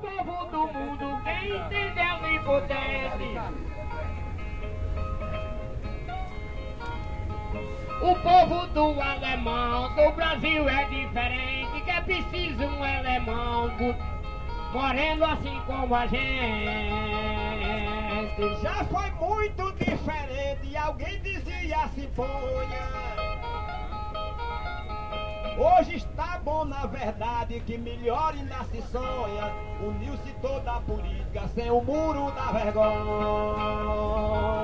povo do mundo, quem entendeu e pudesse. O povo do alemão, do Brasil é diferente, que é preciso um alemão moreno assim como a gente. Já foi muito diferente, alguém dizia se ponha. Hoje está bom na verdade, que melhor ainda se sonha. Uniu-se toda a política sem o muro da vergonha.